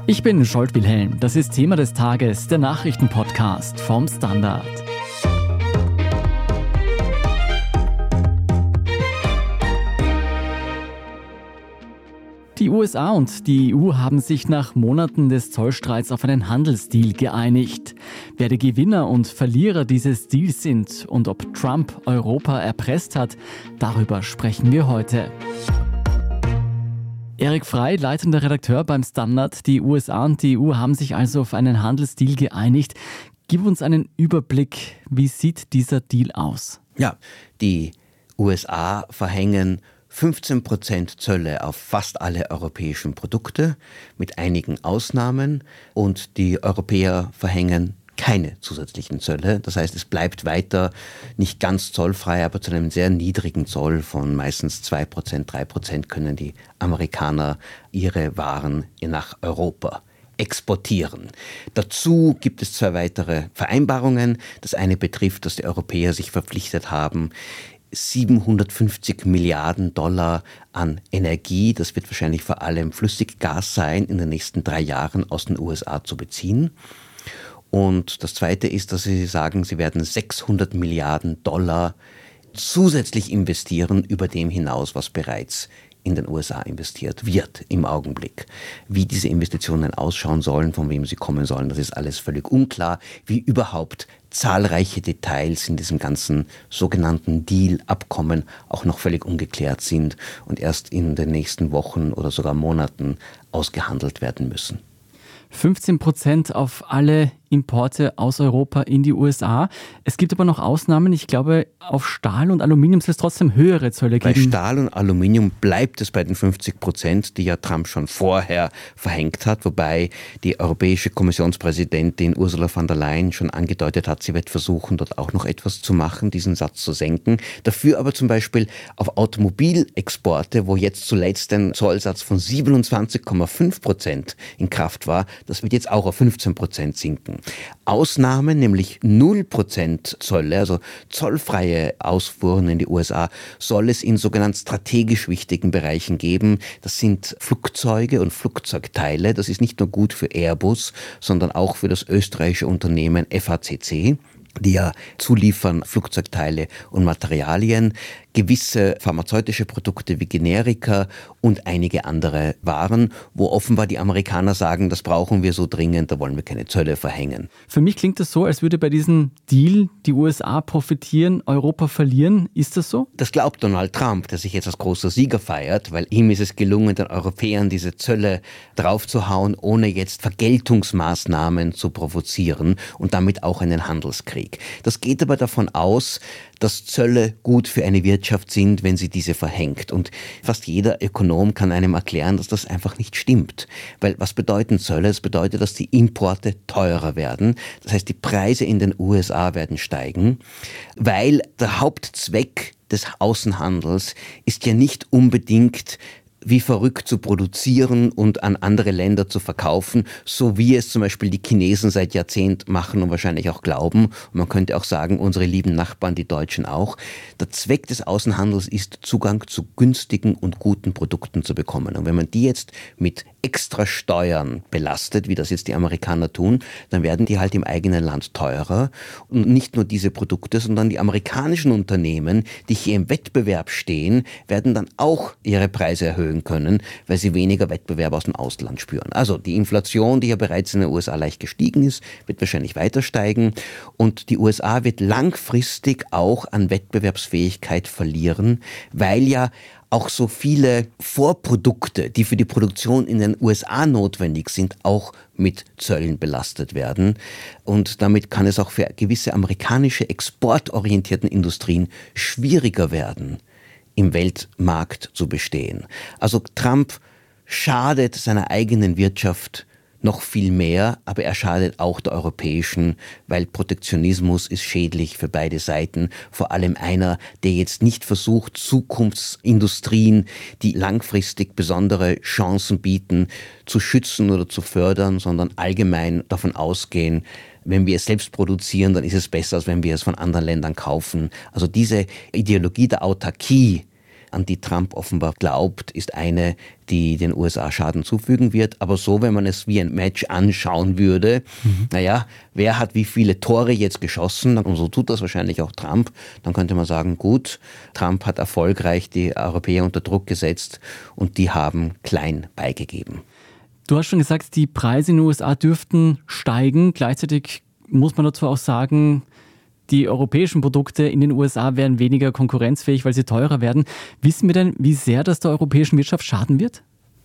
Ich bin Scholt Wilhelm. Das ist Thema des Tages, der Nachrichtenpodcast vom Standard. Die USA und die EU haben sich nach Monaten des Zollstreits auf einen Handelsdeal geeinigt. Wer der Gewinner und Verlierer dieses Deals sind und ob Trump Europa erpresst hat, darüber sprechen wir heute. Erik Frey, leitender Redakteur beim Standard. Die USA und die EU haben sich also auf einen Handelsdeal geeinigt. Gib uns einen Überblick. Wie sieht dieser Deal aus? Ja, die USA verhängen 15% Zölle auf fast alle europäischen Produkte, mit einigen Ausnahmen. Und die Europäer verhängen keine zusätzlichen Zölle. Das heißt, es bleibt weiter nicht ganz zollfrei, aber zu einem sehr niedrigen Zoll von meistens 2%, 3% können die Amerikaner ihre Waren nach Europa exportieren. Dazu gibt es 2 weitere Vereinbarungen. Das eine betrifft, dass die Europäer sich verpflichtet haben, 750 Milliarden Dollar an Energie, das wird wahrscheinlich vor allem Flüssiggas sein, in den nächsten 3 Jahren aus den USA zu beziehen. Und das Zweite ist, dass sie sagen, sie werden 600 Milliarden Dollar zusätzlich investieren über dem hinaus, was bereits in den USA investiert wird im Augenblick. Wie diese Investitionen ausschauen sollen, von wem sie kommen sollen, das ist alles völlig unklar. Wie überhaupt zahlreiche Details in diesem ganzen sogenannten Deal-Abkommen auch noch völlig ungeklärt sind und erst in den nächsten Wochen oder sogar Monaten ausgehandelt werden müssen. 15% auf alle Importe aus Europa in die USA. Es gibt aber noch Ausnahmen. Ich glaube, auf Stahl und Aluminium soll es trotzdem höhere Zölle geben. Bei Stahl und Aluminium bleibt es bei den 50%, die ja Trump schon vorher verhängt hat, wobei die europäische Kommissionspräsidentin Ursula von der Leyen schon angedeutet hat, sie wird versuchen, dort auch noch etwas zu machen, diesen Satz zu senken. Dafür aber zum Beispiel auf Automobilexporte, wo jetzt zuletzt ein Zollsatz von 27,5% in Kraft war, das wird jetzt auch auf 15% sinken. Ausnahmen, nämlich 0% Zölle, also zollfreie Ausfuhren in die USA, soll es in sogenannt strategisch wichtigen Bereichen geben. Das sind Flugzeuge und Flugzeugteile. Das ist nicht nur gut für Airbus, sondern auch für das österreichische Unternehmen FACC, die ja zuliefern Flugzeugteile und Materialien, gewisse pharmazeutische Produkte wie Generika und einige andere Waren, wo offenbar die Amerikaner sagen, das brauchen wir so dringend, da wollen wir keine Zölle verhängen. Für mich klingt das so, als würde bei diesem Deal die USA profitieren, Europa verlieren. Ist das so? Das glaubt Donald Trump, der sich jetzt als großer Sieger feiert, weil ihm ist es gelungen, den Europäern diese Zölle draufzuhauen, ohne jetzt Vergeltungsmaßnahmen zu provozieren und damit auch einen Handelskrieg. Das geht aber davon aus, dass Zölle gut für eine Wirtschaft sind, wenn sie diese verhängt. Und fast jeder Ökonom kann einem erklären, dass das einfach nicht stimmt. Weil was bedeuten Zölle? Es bedeutet, dass die Importe teurer werden. Das heißt, die Preise in den USA werden steigen, weil der Hauptzweck des Außenhandels ist ja nicht unbedingt wie verrückt zu produzieren und an andere Länder zu verkaufen, so wie es zum Beispiel die Chinesen seit Jahrzehnten machen und wahrscheinlich auch glauben. Und man könnte auch sagen, unsere lieben Nachbarn, die Deutschen auch. Der Zweck des Außenhandels ist, Zugang zu günstigen und guten Produkten zu bekommen. Und wenn man die jetzt mit extra Steuern belastet, wie das jetzt die Amerikaner tun, dann werden die halt im eigenen Land teurer. Und nicht nur diese Produkte, sondern die amerikanischen Unternehmen, die hier im Wettbewerb stehen, werden dann auch ihre Preise erhöhen können, weil sie weniger Wettbewerb aus dem Ausland spüren. Also die Inflation, die ja bereits in den USA leicht gestiegen ist, wird wahrscheinlich weiter steigen. Und die USA wird langfristig auch an Wettbewerbsfähigkeit verlieren, weil ja auch so viele Vorprodukte, die für die Produktion in den USA notwendig sind, auch mit Zöllen belastet werden. Und damit kann es auch für gewisse amerikanische exportorientierten Industrien schwieriger werden, im Weltmarkt zu bestehen. Also Trump schadet seiner eigenen Wirtschaft noch viel mehr, aber er schadet auch der europäischen, weil Protektionismus ist schädlich für beide Seiten. Vor allem einer, der jetzt nicht versucht, Zukunftsindustrien, die langfristig besondere Chancen bieten, zu schützen oder zu fördern, sondern allgemein davon ausgehen, wenn wir es selbst produzieren, dann ist es besser, als wenn wir es von anderen Ländern kaufen. Also diese Ideologie der Autarkie, an die Trump offenbar glaubt, ist eine, die den USA Schaden zufügen wird. Aber so, wenn man es wie ein Match anschauen würde, wer hat wie viele Tore jetzt geschossen, und so tut das wahrscheinlich auch Trump, dann könnte man sagen, gut, Trump hat erfolgreich die Europäer unter Druck gesetzt und die haben klein beigegeben. Du hast schon gesagt, die Preise in den USA dürften steigen. Gleichzeitig muss man dazu auch sagen, die europäischen Produkte in den USA werden weniger konkurrenzfähig, weil sie teurer werden. Wissen wir denn, wie sehr das der europäischen Wirtschaft schaden wird?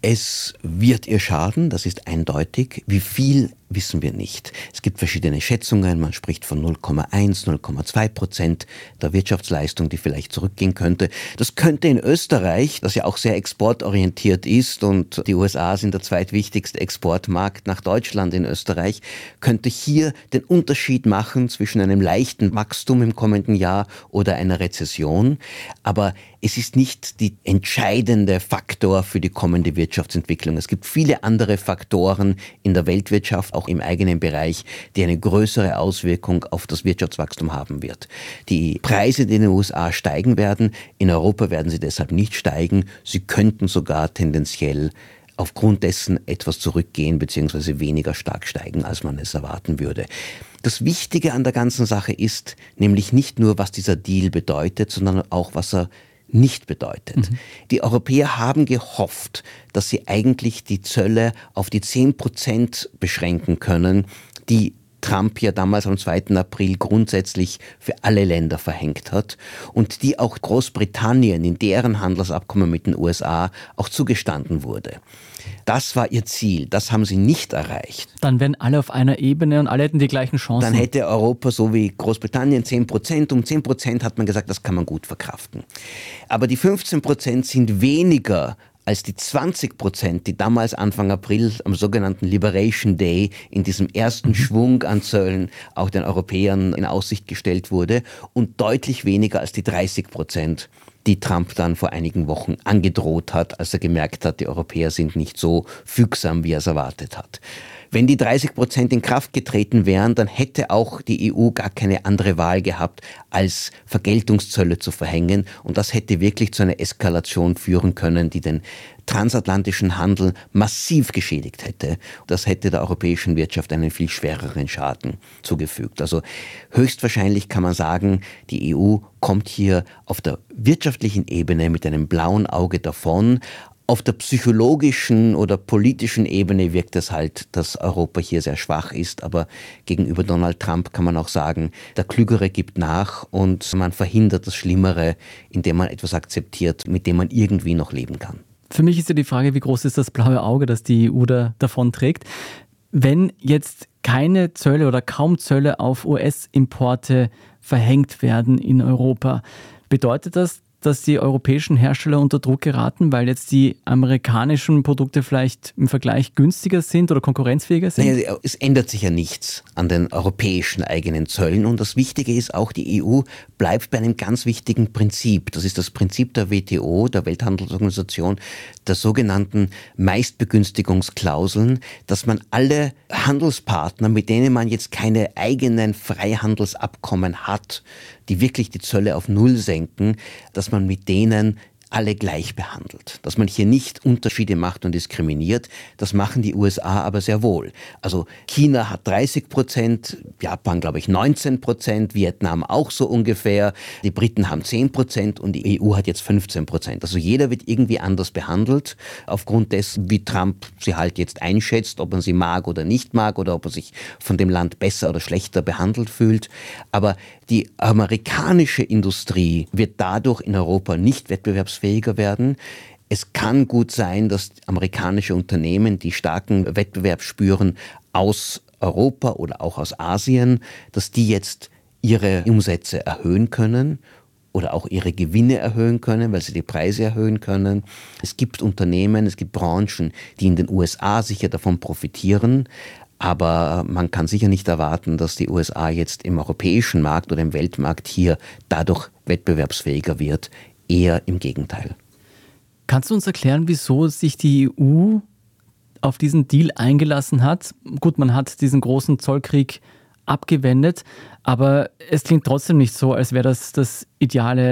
Es wird ihr schaden, das ist eindeutig. Wie viel, wissen wir nicht. Es gibt verschiedene Schätzungen, man spricht von 0,1, 0,2% der Wirtschaftsleistung, die vielleicht zurückgehen könnte. Das könnte in Österreich, das ja auch sehr exportorientiert ist und die USA sind der zweitwichtigste Exportmarkt nach Deutschland in Österreich, könnte hier den Unterschied machen zwischen einem leichten Wachstum im kommenden Jahr oder einer Rezession. Aber es ist nicht der entscheidende Faktor für die kommende Wirtschaftsentwicklung. Es gibt viele andere Faktoren in der Weltwirtschaft, auch im eigenen Bereich, die eine größere Auswirkung auf das Wirtschaftswachstum haben wird. Die Preise, die in den USA steigen werden, in Europa werden sie deshalb nicht steigen. Sie könnten sogar tendenziell aufgrund dessen etwas zurückgehen bzw. weniger stark steigen, als man es erwarten würde. Das Wichtige an der ganzen Sache ist nämlich nicht nur, was dieser Deal bedeutet, sondern auch, was er nicht bedeutet. Die Europäer haben gehofft, dass sie eigentlich die Zölle auf die 10% beschränken können, die Trump ja damals am 2. April grundsätzlich für alle Länder verhängt hat und die auch Großbritannien in deren Handelsabkommen mit den USA auch zugestanden wurde. Das war ihr Ziel, das haben sie nicht erreicht. Dann wären alle auf einer Ebene und alle hätten die gleichen Chancen. Dann hätte Europa so wie Großbritannien 10%. Um 10% hat man gesagt, das kann man gut verkraften. Aber die 15% sind weniger als die 20%, die damals Anfang April am sogenannten Liberation Day in diesem ersten Schwung an Zöllen auch den Europäern in Aussicht gestellt wurde und deutlich weniger als die 30%, die Trump dann vor einigen Wochen angedroht hat, als er gemerkt hat, die Europäer sind nicht so fügsam, wie er es erwartet hat. Wenn die 30% in Kraft getreten wären, dann hätte auch die EU gar keine andere Wahl gehabt, als Vergeltungszölle zu verhängen. Und das hätte wirklich zu einer Eskalation führen können, die den transatlantischen Handel massiv geschädigt hätte. Das hätte der europäischen Wirtschaft einen viel schwereren Schaden zugefügt. Also höchstwahrscheinlich kann man sagen, die EU kommt hier auf der wirtschaftlichen Ebene mit einem blauen Auge davon. Auf der psychologischen oder politischen Ebene wirkt es halt, dass Europa hier sehr schwach ist, aber gegenüber Donald Trump kann man auch sagen, der Klügere gibt nach und man verhindert das Schlimmere, indem man etwas akzeptiert, mit dem man irgendwie noch leben kann. Für mich ist ja die Frage, wie groß ist das blaue Auge, das die EU da davon trägt. Wenn jetzt keine Zölle oder kaum Zölle auf US-Importe verhängt werden in Europa, bedeutet das, dass die europäischen Hersteller unter Druck geraten, weil jetzt die amerikanischen Produkte vielleicht im Vergleich günstiger sind oder konkurrenzfähiger sind? Naja, es ändert sich ja nichts an den europäischen eigenen Zöllen. Und das Wichtige ist auch, die EU bleibt bei einem ganz wichtigen Prinzip. Das ist das Prinzip der WTO, der Welthandelsorganisation, der sogenannten Meistbegünstigungsklauseln, dass man alle Handelspartner, mit denen man jetzt keine eigenen Freihandelsabkommen hat, die wirklich die Zölle auf Null senken, dass man mit denen alle gleich behandelt. Dass man hier nicht Unterschiede macht und diskriminiert, das machen die USA aber sehr wohl. Also China hat 30%, Japan glaube ich 19%, Vietnam auch so ungefähr, die Briten haben 10% und die EU hat jetzt 15%. Also jeder wird irgendwie anders behandelt, aufgrund dessen, wie Trump sie halt jetzt einschätzt, ob man sie mag oder nicht mag oder ob er sich von dem Land besser oder schlechter behandelt fühlt. Aber die amerikanische Industrie wird dadurch in Europa nicht wettbewerbsfähiger werden. Es kann gut sein, dass amerikanische Unternehmen, die starken Wettbewerb spüren aus Europa oder auch aus Asien, dass die jetzt ihre Umsätze erhöhen können oder auch ihre Gewinne erhöhen können, weil sie die Preise erhöhen können. Es gibt Unternehmen, es gibt Branchen, die in den USA sicher davon profitieren. Aber man kann sicher nicht erwarten, dass die USA jetzt im europäischen Markt oder im Weltmarkt hier dadurch wettbewerbsfähiger wird. Eher im Gegenteil. Kannst du uns erklären, wieso sich die EU auf diesen Deal eingelassen hat? Gut, man hat diesen großen Zollkrieg abgewendet, aber es klingt trotzdem nicht so, als wäre das ideale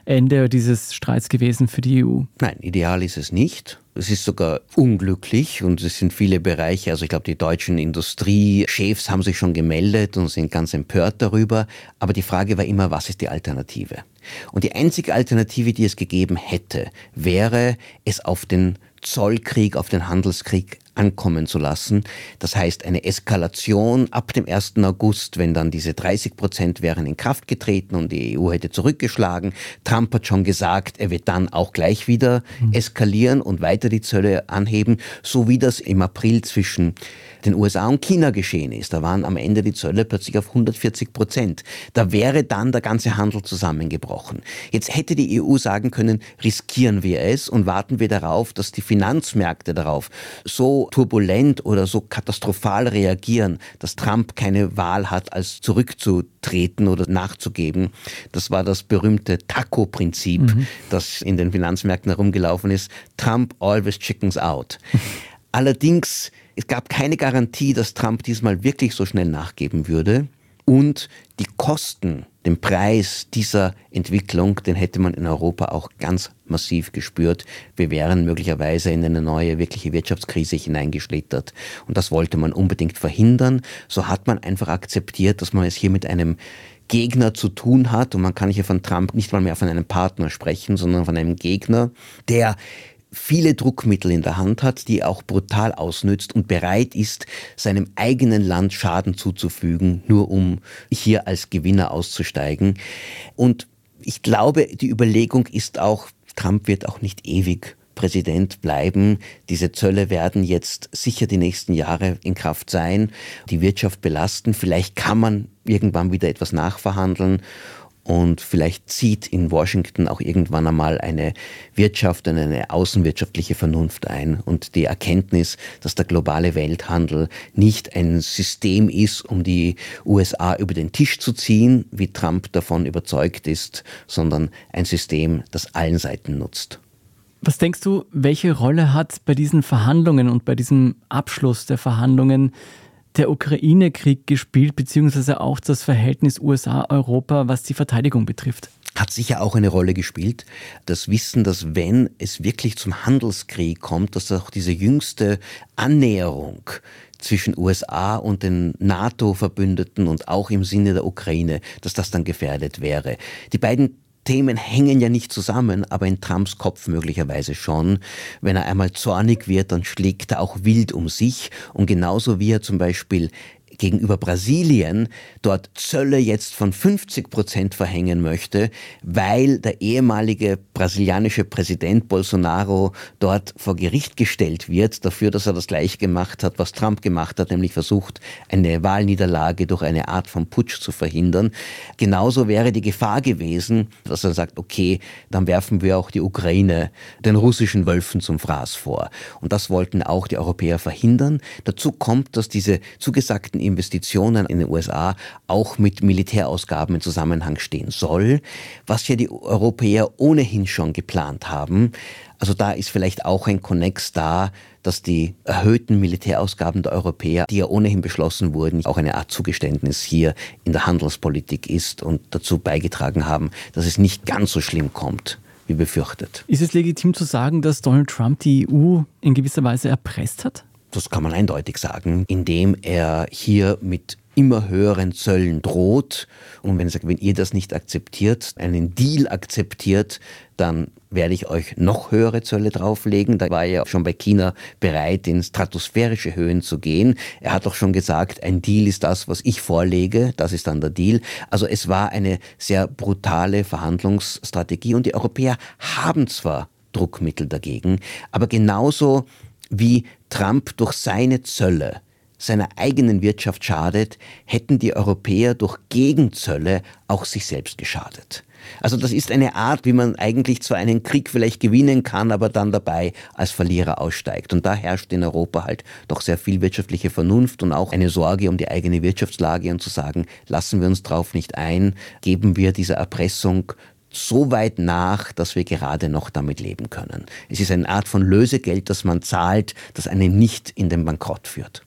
Ende dieses Streits gewesen für die EU? Nein, ideal ist es nicht. Es ist sogar unglücklich und es sind viele Bereiche, also ich glaube, die deutschen Industriechefs haben sich schon gemeldet und sind ganz empört darüber. Aber die Frage war immer, was ist die Alternative? Und die einzige Alternative, die es gegeben hätte, wäre, es auf den Zollkrieg, auf den Handelskrieg ankommen zu lassen. Das heißt, eine Eskalation ab dem 1. August, wenn dann diese 30% wären in Kraft getreten und die EU hätte zurückgeschlagen. Trump hat schon gesagt, er wird dann auch gleich wieder eskalieren und weiter die Zölle anheben, so wie das im April zwischen den USA und China geschehen ist. Da waren am Ende die Zölle plötzlich auf 140%. Da wäre dann der ganze Handel zusammengebrochen. Jetzt hätte die EU sagen können, riskieren wir es und warten wir darauf, dass die Finanzmärkte darauf so turbulent oder so katastrophal reagieren, dass Trump keine Wahl hat, als zurückzutreten oder nachzugeben. Das war das berühmte Taco-Prinzip, das in den Finanzmärkten herumgelaufen ist. Trump always chickens out. Allerdings, es gab keine Garantie, dass Trump diesmal wirklich so schnell nachgeben würde. Und die Kosten, den Preis dieser Entwicklung, den hätte man in Europa auch ganz massiv gespürt. Wir wären möglicherweise in eine neue, wirkliche Wirtschaftskrise hineingeschlittert. Und das wollte man unbedingt verhindern. So hat man einfach akzeptiert, dass man es hier mit einem Gegner zu tun hat. Und man kann hier von Trump nicht mal mehr von einem Partner sprechen, sondern von einem Gegner, der viele Druckmittel in der Hand hat, die er auch brutal ausnützt und bereit ist, seinem eigenen Land Schaden zuzufügen, nur um hier als Gewinner auszusteigen. Und ich glaube, die Überlegung ist auch, Trump wird auch nicht ewig Präsident bleiben. Diese Zölle werden jetzt sicher die nächsten Jahre in Kraft sein, die Wirtschaft belasten. Vielleicht kann man irgendwann wieder etwas nachverhandeln. Und vielleicht zieht in Washington auch irgendwann einmal eine Wirtschaft und eine außenwirtschaftliche Vernunft ein und die Erkenntnis, dass der globale Welthandel nicht ein System ist, um die USA über den Tisch zu ziehen, wie Trump davon überzeugt ist, sondern ein System, das allen Seiten nutzt. Was denkst du, welche Rolle hat bei diesen Verhandlungen und bei diesem Abschluss der Verhandlungen der Ukraine-Krieg gespielt, beziehungsweise auch das Verhältnis USA-Europa, was die Verteidigung betrifft? Hat sicher auch eine Rolle gespielt. Das Wissen, dass wenn es wirklich zum Handelskrieg kommt, dass auch diese jüngste Annäherung zwischen USA und den NATO-Verbündeten und auch im Sinne der Ukraine, dass das dann gefährdet wäre. Die beiden Themen hängen ja nicht zusammen, aber in Trumps Kopf möglicherweise schon. Wenn er einmal zornig wird, dann schlägt er auch wild um sich. Und genauso wie er zum Beispiel gegenüber Brasilien dort Zölle jetzt von 50% verhängen möchte, weil der ehemalige brasilianische Präsident Bolsonaro dort vor Gericht gestellt wird, dafür, dass er das gleiche gemacht hat, was Trump gemacht hat, nämlich versucht, eine Wahlniederlage durch eine Art von Putsch zu verhindern. Genauso wäre die Gefahr gewesen, dass er sagt, okay, dann werfen wir auch die Ukraine den russischen Wölfen zum Fraß vor. Und das wollten auch die Europäer verhindern. Dazu kommt, dass diese zugesagten Investitionen in den USA auch mit Militärausgaben in Zusammenhang stehen soll, was ja die Europäer ohnehin schon geplant haben. Also da ist vielleicht auch ein Konnex da, dass die erhöhten Militärausgaben der Europäer, die ja ohnehin beschlossen wurden, auch eine Art Zugeständnis hier in der Handelspolitik ist und dazu beigetragen haben, dass es nicht ganz so schlimm kommt, wie befürchtet. Ist es legitim zu sagen, dass Donald Trump die EU in gewisser Weise erpresst hat? Das kann man eindeutig sagen, indem er hier mit immer höheren Zöllen droht. Und wenn er sagt, wenn ihr das nicht akzeptiert, einen Deal akzeptiert, dann werde ich euch noch höhere Zölle drauflegen. Da war er schon bei China bereit, in stratosphärische Höhen zu gehen. Er hat auch schon gesagt, ein Deal ist das, was ich vorlege. Das ist dann der Deal. Also es war eine sehr brutale Verhandlungsstrategie. Und die Europäer haben zwar Druckmittel dagegen, aber genauso wie Trump durch seine Zölle seiner eigenen Wirtschaft schadet, hätten die Europäer durch Gegenzölle auch sich selbst geschadet. Also das ist eine Art, wie man eigentlich zwar einen Krieg vielleicht gewinnen kann, aber dann dabei als Verlierer aussteigt. Und da herrscht in Europa halt doch sehr viel wirtschaftliche Vernunft und auch eine Sorge um die eigene Wirtschaftslage und zu sagen, lassen wir uns drauf nicht ein, geben wir dieser Erpressung so weit nach, dass wir gerade noch damit leben können. Es ist eine Art von Lösegeld, das man zahlt, das einen nicht in den Bankrott führt.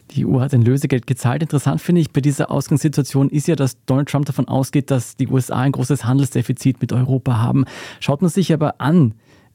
Die EU hat ein Lösegeld gezahlt. Interessant finde ich bei dieser Ausgangssituation ist ja, dass Donald Trump davon ausgeht, dass die USA ein großes Handelsdefizit mit Europa haben. Schaut man sich aber an,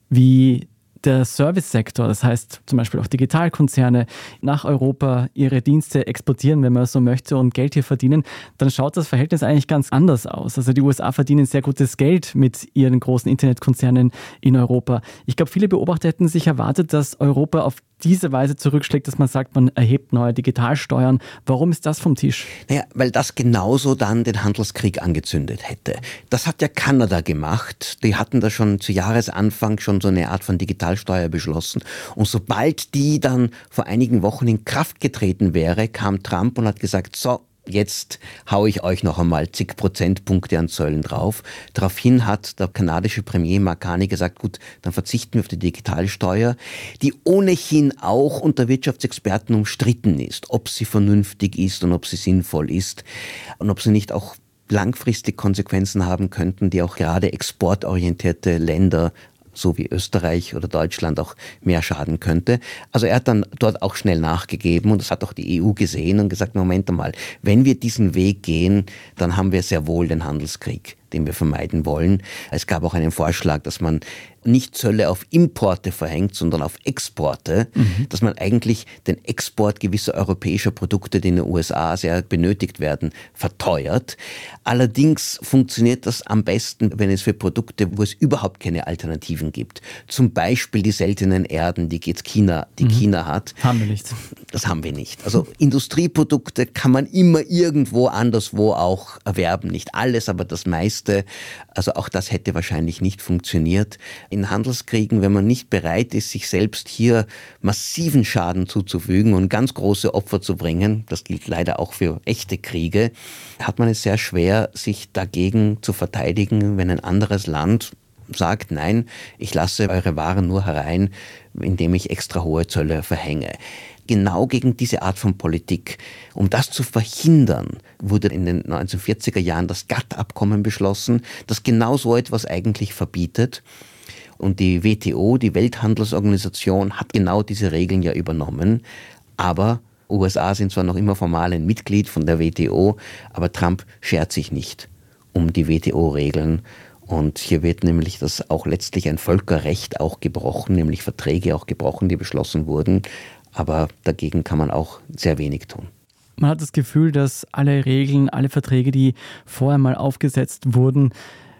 wie der Servicesektor, das heißt zum Beispiel auch Digitalkonzerne, nach Europa ihre Dienste exportieren, wenn man so möchte, und Geld hier verdienen, dann schaut das Verhältnis eigentlich ganz anders aus. Also die USA verdienen sehr gutes Geld mit ihren großen Internetkonzernen in Europa. Ich glaube, viele Beobachter hätten sich erwartet, dass Europa auf diese Weise zurückschlägt, dass man sagt, man erhebt neue Digitalsteuern. Warum ist das vom Tisch? Naja, weil das genauso dann den Handelskrieg angezündet hätte. Das hat ja Kanada gemacht. Die hatten da schon zu Jahresanfang schon so eine Art von Digitalsteuer beschlossen. Und sobald die dann vor einigen Wochen in Kraft getreten wäre, kam Trump und hat gesagt, so, jetzt haue ich euch noch einmal zig Prozentpunkte an Zöllen drauf. Daraufhin hat der kanadische Premier Mark Carney gesagt, gut, dann verzichten wir auf die Digitalsteuer, die ohnehin auch unter Wirtschaftsexperten umstritten ist, ob sie vernünftig ist und ob sie sinnvoll ist und ob sie nicht auch langfristig Konsequenzen haben könnten, die auch gerade exportorientierte Länder so wie Österreich oder Deutschland auch mehr schaden könnte. Also er hat dann dort auch schnell nachgegeben und das hat auch die EU gesehen und gesagt, Moment einmal, wenn wir diesen Weg gehen, dann haben wir sehr wohl den Handelskrieg, den wir vermeiden wollen. Es gab auch einen Vorschlag, dass man nicht Zölle auf Importe verhängt, sondern auf Exporte, dass man eigentlich den Export gewisser europäischer Produkte, die in den USA sehr benötigt werden, verteuert. Allerdings funktioniert das am besten, wenn es für Produkte, wo es überhaupt keine Alternativen gibt. Zum Beispiel die seltenen Erden, die jetzt China hat. Haben wir nicht. Das haben wir nicht. Also Industrieprodukte kann man immer irgendwo anderswo auch erwerben. Nicht alles, aber das meiste. Also auch das hätte wahrscheinlich nicht funktioniert. In Handelskriegen, wenn man nicht bereit ist, sich selbst hier massiven Schaden zuzufügen und ganz große Opfer zu bringen, das gilt leider auch für echte Kriege, hat man es sehr schwer, sich dagegen zu verteidigen, wenn ein anderes Land sagt, nein, ich lasse eure Waren nur herein, indem ich extra hohe Zölle verhänge. Genau gegen diese Art von Politik. Um das zu verhindern, wurde in den 1940er Jahren das GATT-Abkommen beschlossen, das genau so etwas eigentlich verbietet. Und die WTO, die Welthandelsorganisation, hat genau diese Regeln ja übernommen. Aber USA sind zwar noch immer formal ein Mitglied von der WTO, aber Trump schert sich nicht um die WTO-Regeln. Und hier wird nämlich das auch letztlich ein Völkerrecht auch gebrochen, nämlich Verträge auch gebrochen, die beschlossen wurden. Aber dagegen kann man auch sehr wenig tun. Man hat das Gefühl, dass alle Regeln, alle Verträge, die vorher mal aufgesetzt wurden,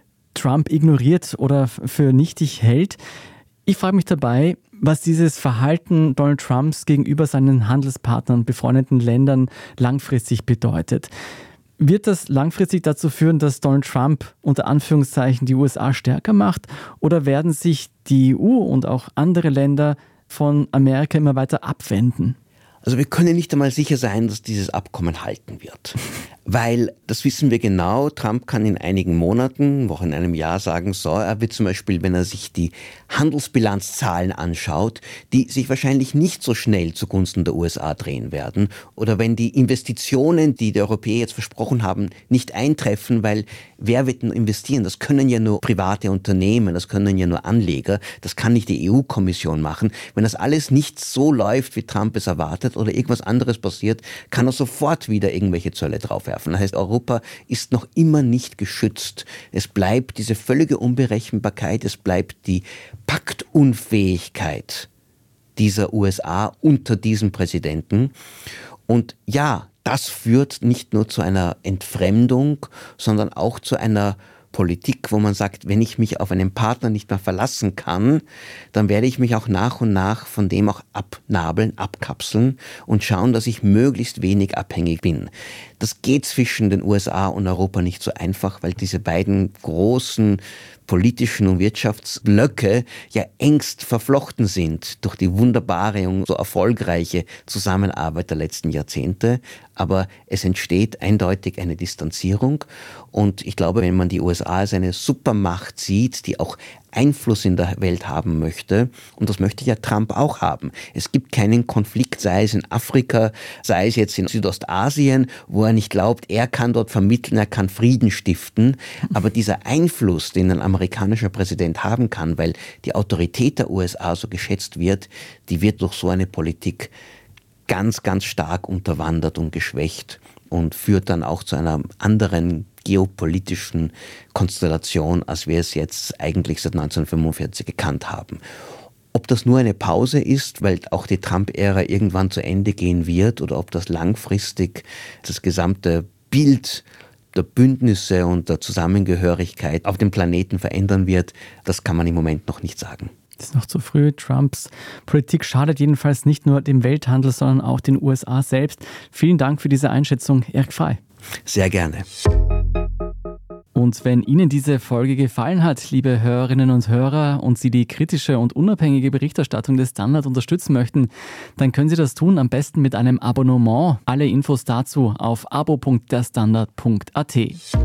Trump ignoriert oder für nichtig hält. Ich frage mich dabei, was dieses Verhalten Donald Trumps gegenüber seinen Handelspartnern, befreundeten Ländern langfristig bedeutet. Wird das langfristig dazu führen, dass Donald Trump unter Anführungszeichen die USA stärker macht? Oder werden sich die EU und auch andere Länder von Amerika immer weiter abwenden? Also wir können nicht einmal sicher sein, dass dieses Abkommen halten wird. Weil, das wissen wir genau, Trump kann in einigen Monaten, auch in einem Jahr sagen, so, er wird zum Beispiel, wenn er sich die Handelsbilanzzahlen anschaut, die sich wahrscheinlich nicht so schnell zugunsten der USA drehen werden. Oder wenn die Investitionen, die Europäer jetzt versprochen haben, nicht eintreffen, weil wer wird denn investieren? Das können ja nur private Unternehmen, das können ja nur Anleger, das kann nicht die EU-Kommission machen. Wenn das alles nicht so läuft, wie Trump es erwartet oder irgendwas anderes passiert, kann er sofort wieder irgendwelche Zölle draufwerfen. Das heißt, Europa ist noch immer nicht geschützt. Es bleibt diese völlige Unberechenbarkeit, es bleibt die Paktunfähigkeit dieser USA unter diesem Präsidenten. Und ja, das führt nicht nur zu einer Entfremdung, sondern auch zu einer Politik, wo man sagt, wenn ich mich auf einen Partner nicht mehr verlassen kann, dann werde ich mich auch nach und nach von dem auch abnabeln, abkapseln und schauen, dass ich möglichst wenig abhängig bin. Das geht zwischen den USA und Europa nicht so einfach, weil diese beiden großen politischen und Wirtschaftsblöcke ja engst verflochten sind durch die wunderbare und so erfolgreiche Zusammenarbeit der letzten Jahrzehnte. Aber es entsteht eindeutig eine Distanzierung. Und ich glaube, wenn man die USA als eine Supermacht sieht, die auch Einfluss in der Welt haben möchte, und das möchte ja Trump auch haben. Es gibt keinen Konflikt, sei es in Afrika, sei es jetzt in Südostasien, wo er nicht glaubt, er kann dort vermitteln, er kann Frieden stiften. Aber dieser Einfluss, den ein amerikanischer Präsident haben kann, weil die Autorität der USA so geschätzt wird, die wird durch so eine Politik ganz, ganz stark unterwandert und geschwächt und führt dann auch zu einer anderen geopolitischen Konstellation, als wir es jetzt eigentlich seit 1945 gekannt haben. Ob das nur eine Pause ist, weil auch die Trump-Ära irgendwann zu Ende gehen wird, oder ob das langfristig das gesamte Bild der Bündnisse und der Zusammengehörigkeit auf dem Planeten verändern wird, das kann man im Moment noch nicht sagen. Das ist noch zu früh. Trumps Politik schadet jedenfalls nicht nur dem Welthandel, sondern auch den USA selbst. Vielen Dank für diese Einschätzung, Eric Fey. Sehr gerne. Und wenn Ihnen diese Folge gefallen hat, liebe Hörerinnen und Hörer, und Sie die kritische und unabhängige Berichterstattung des Standard unterstützen möchten, dann können Sie das tun, am besten mit einem Abonnement. Alle Infos dazu auf abo.derstandard.at.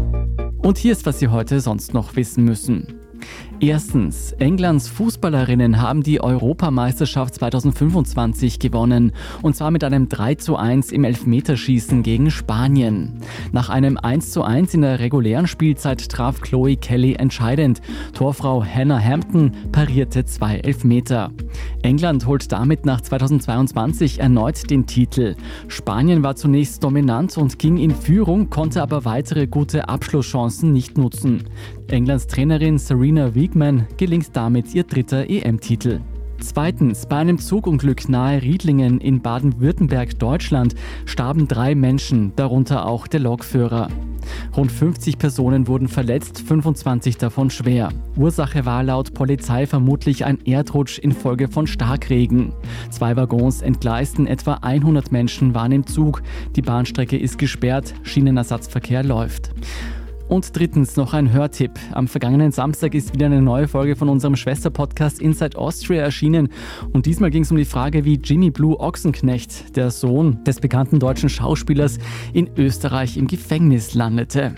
Und hier ist, was Sie heute sonst noch wissen müssen. Erstens, Englands Fußballerinnen haben die Europameisterschaft 2025 gewonnen, und zwar mit einem 3:1 im Elfmeterschießen gegen Spanien. Nach einem 1:1 in der regulären Spielzeit traf Chloe Kelly entscheidend. Torfrau Hannah Hampton parierte 2 Elfmeter. England holt damit nach 2022 erneut den Titel. Spanien war zunächst dominant und ging in Führung, konnte aber weitere gute Abschlusschancen nicht nutzen. Englands Trainerin Sarina Wiegman gelingt damit ihr 3. EM-Titel. Zweitens, bei einem Zugunglück nahe Riedlingen in Baden-Württemberg, Deutschland, starben 3 Menschen, darunter auch der Lokführer. Rund 50 Personen wurden verletzt, 25 davon schwer. Ursache war laut Polizei vermutlich ein Erdrutsch infolge von Starkregen. 2 Waggons entgleisten, etwa 100 Menschen waren im Zug. Die Bahnstrecke ist gesperrt, Schienenersatzverkehr läuft. Und drittens noch ein Hörtipp. Am vergangenen Samstag ist wieder eine neue Folge von unserem Schwesterpodcast Inside Austria erschienen. Und diesmal ging es um die Frage, wie Jimmy Blue Ochsenknecht, der Sohn des bekannten deutschen Schauspielers, in Österreich im Gefängnis landete.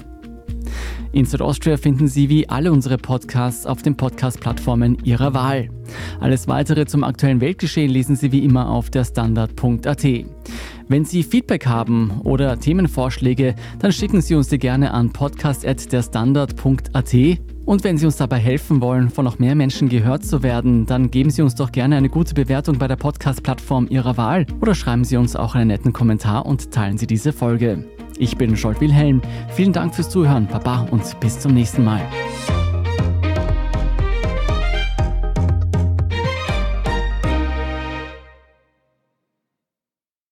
Inside Austria finden Sie wie alle unsere Podcasts auf den Podcast-Plattformen Ihrer Wahl. Alles Weitere zum aktuellen Weltgeschehen lesen Sie wie immer auf derstandard.at. Wenn Sie Feedback haben oder Themenvorschläge, dann schicken Sie uns die gerne an podcast@derstandard.at. Und wenn Sie uns dabei helfen wollen, von noch mehr Menschen gehört zu werden, dann geben Sie uns doch gerne eine gute Bewertung bei der Podcast-Plattform Ihrer Wahl oder schreiben Sie uns auch einen netten Kommentar und teilen Sie diese Folge. Ich bin Scholt Wilhelm. Vielen Dank fürs Zuhören, Baba, und bis zum nächsten Mal.